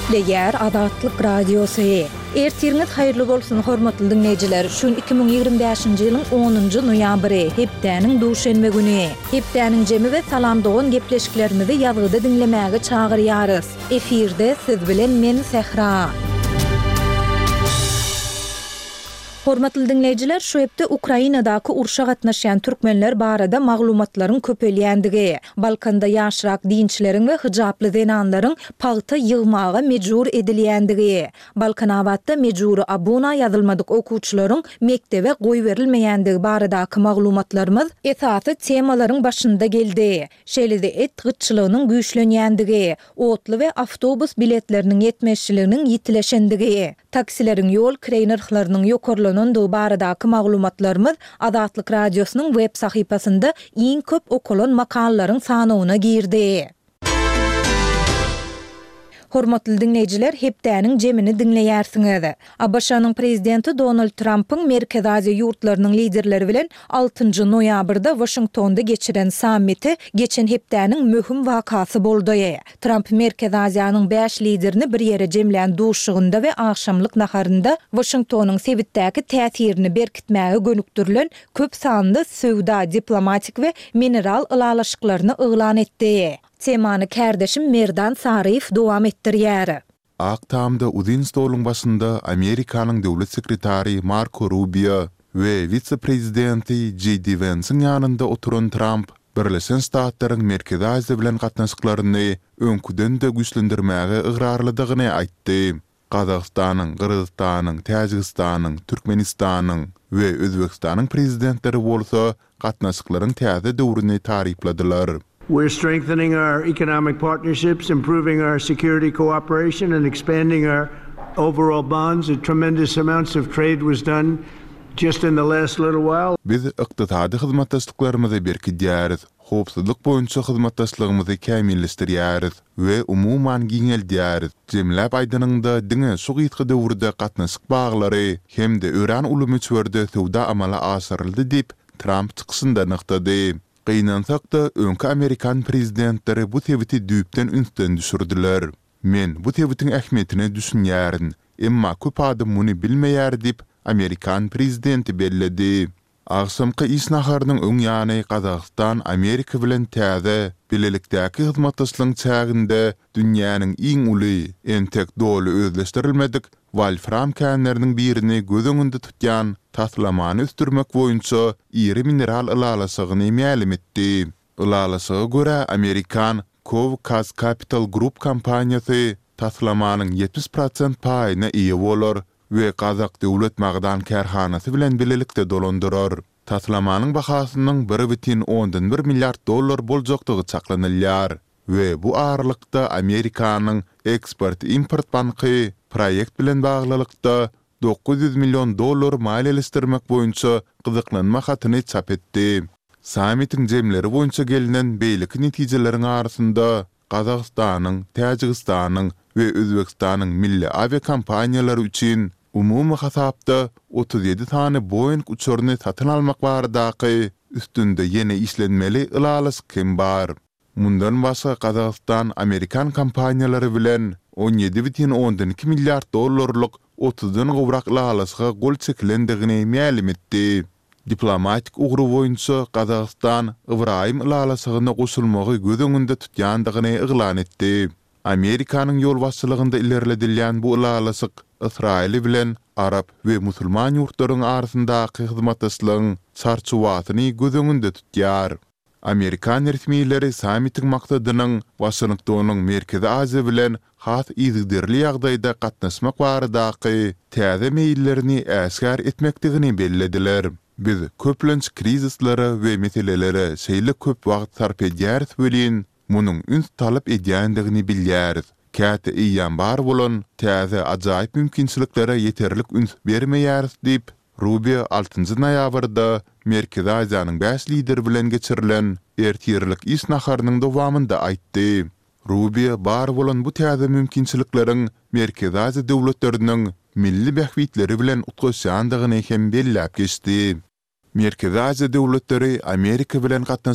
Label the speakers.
Speaker 1: Değer Adatlyk Radiosu. Ertiriniz hayırlı bolsun hormatly dinleyijiler. Şu 2025-nji ýylyň 10-njy noýabry, hepdäniň duşanbe güni. Hepdäniň jemi we salamdogan gepleşiklerimizi ýazgyda dinlemäge çagyrýarys. Efirde siz bilen men Sehra. Hormatly dinleyijiler, şu hepde Ukrainadaky urşa gatnaşan türkmenler barada maglumatlaryň köpelýändigi, Balkanda ýaşrak dinçileriň we hijaply zenanlaryň pagta ýygmaga mejbur edilýändigi, Balkanawatda mejburi abuna ýazylmadyk okuwçylaryň mektebe goý berilmeýändigi baradaky maglumatlarymyz esasy temalaryň başynda geldi. Şeýle-de et gyçylygynyň güýçlenýändigi, otly we awtobus biletleriniň ýetmeşçiliginiň ýitileşendigi, taksileriň ýol kiränirhlarynyň ýokarlanýandygy baradaky maglumatlarymyz Adatlyk Radiosynyň web sahypasynda iň köp okulan makalaryň sanawyna girdi. Hormatly dinleyijiler, hepdäniň jemini dinleýärsiňiz. Abaşanyň prezidenti Donald Trump'yň Merkez Aziýa ýurtlarynyň liderleri bilen 6-njy noýabrda Washingtonda geçiren sammiti geçen hepdäniň möhüm wakasy boldy. Trump Merkez Aziýanyň 5 liderini bir ýere jemlän duşugynda we akşamlyk naharynda Washingtonyň sebitdäki täsirini berkitmäge gönükdirilen köp sanly söwda, diplomatik we mineral ylalaşyklaryny eglan etdi. Temany kärdeşim Merdan Saryf dowam etdirýär.
Speaker 2: Aktamda uzun stoluň başynda Amerikanyň döwlet sekretary Marco Rubio we vice-prezidenti J.D. Vance'ň ýanynda oturan Trump Birleşen Ştatlaryň Merkez Aziýa bilen gatnaşyklaryny öňküden de güýçlendirmäge ygyrarlydygyny aýtdy. Kazakstanyň, Kyrgyzstanyň, Täjikistanyň, Türkmenistanyň we Özbekistanyň prezidentleri bolsa gatnaşyklaryň täze döwrüni tarypladylar.
Speaker 3: We're strengthening our economic partnerships, improving our security cooperation, and expanding our overall bonds. A tremendous amounts of trade was done just in the last little while.
Speaker 2: Biz ykdysady hyzmatdaşlyklarymyzy berkidýäris, howpsuzlyk boýunça hyzmatdaşlygymyzy kämilleşdirýäris we umuman giňeldýäris. Jemläp aýdynynda diňe şu gytgy döwürde gatnaşyk baglary hem de Öran ulumyçwerde sowda amala aşyryldy dip Trump çykysynda nyktady. Gynansak da öňki Amerikan prezidentleri bu tebiti düýpden ünsden düşürdiler. Men bu tebitin ähmiýetini düşünýärin, emma köp adam muny bilmeýär dip Amerikan prezidenti belledi. Agşamky iş naharynyň öň ýany Kazakstan Amerika bilen täze bilelikdäki hyzmatdaşlygyň çäginde dünýäniň iň uly, entek dolu özleşdirilmedik wolfram känleriniň birini göz öňünde tutýan taslamany üstürmek boýunça iri mineral ylalaşygyny ma'lum etdi. Ylalaşyga görä Amerikan Caucus Capital Group kompaniýasy taslamanyň 70% paýyna ýa bolar we Kazak döwlet magdan kärhanasy bilen bilelikde dolandyrar. Taslamanyň bahasynyň 1,1 milliard dollar boljakdygy çaklanylýar we bu aralykda Amerikanyň Export-Import banky proýekt bilen baglylykda 900 milyon dollar maliýeleşdirmek boýunça gyzyklanma hatyny çap etdi. Sammitiň jemleri boýunça gelinen beýlik netijeleriň arasynda Kazakstanyň, Täjikistanyň we Özbekistanyň milli aviakompaniýalary üçin umumy hasapda 37 tane Boeing uçuryny satyn almak baradaky üstünde ýene işlenmeli ylalaşyk bar. Mundan başga Kazakstan Amerikan kompaniýalary bilen 17,2 milliard dollarlyk 30-dan gowrak ylalaşyga gol çekilendigini ma'lum etdi. Diplomatik ugru boýunça Kazakstan Ibrahim ylalaşygyna goşulmagy göz öňünde tutýandygyny eglan etdi. Amerikanyň ýol başçylygynda ilerledilýän bu ylalaşyk Israil bilen Arap we musulman ýurtlaryň arasyndaky hyzmatdaşlygyň çarçuwatyny göz öňünde tutýar. Amerikan resmiýetleri sammitiň maksadynyň Washingtonyň Merkez Aziýa bilen has izdirli ýagdaýda gatnaşmak baradaky täze meýillerini äsgär etmekdigini bellediler. Biz köplenç krizislere we meselelere şeýle köp wagt sarp edýäris bolýan, munyň üns talap edýändigini bilýäris. Käte iýan bar bolan täze ajaýyp mümkinçiliklere ýeterlik üns bermeýäris diýip Rubio 6-njy noýabrda Merkez Aziýanyň 5 lideri bilen geçirilen ertirlik iş naharynyň dowamynda aýtdy. Rubio bar bolan bu täze mümkinçilikleriň Merkez Aziýa döwletleriniň milli bähwitleri bilen utgaşandygyny hem belläp geçdi. Merkez Aziýa döwletleri Amerika bilen